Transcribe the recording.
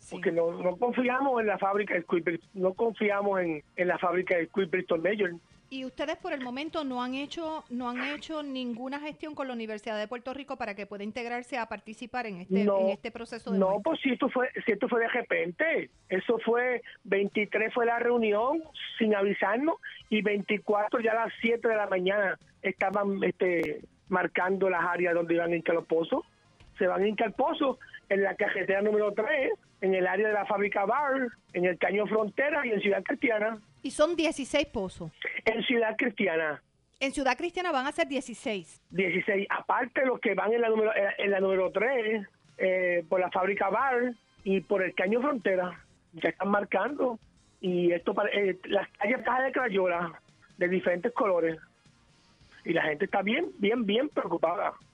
Sí. porque no confiamos en la fábrica de Squid, no confiamos en la fábrica de Squid Bristol Major. Y ustedes por el momento no han hecho ninguna gestión con la Universidad de Puerto Rico para que pueda integrarse a participar en este proceso de No, muestra. pues si esto fue de repente, eso fue 23 fue la reunión sin avisarnos y 24 ya a las 7 de la mañana estaban marcando las áreas donde iban a hincar los pozos. Se van a hincar pozos en la carretera número 3, en el área de la fábrica Bar, en el Caño Frontera y en Ciudad Cristiana. Y son 16 pozos. En Ciudad Cristiana. En Ciudad Cristiana van a ser 16. 16. Aparte los que van en la número 3, por la fábrica Bar y por el Caño Frontera. Ya están marcando. Y esto las calles de crayola de diferentes colores. Y la gente está bien preocupada.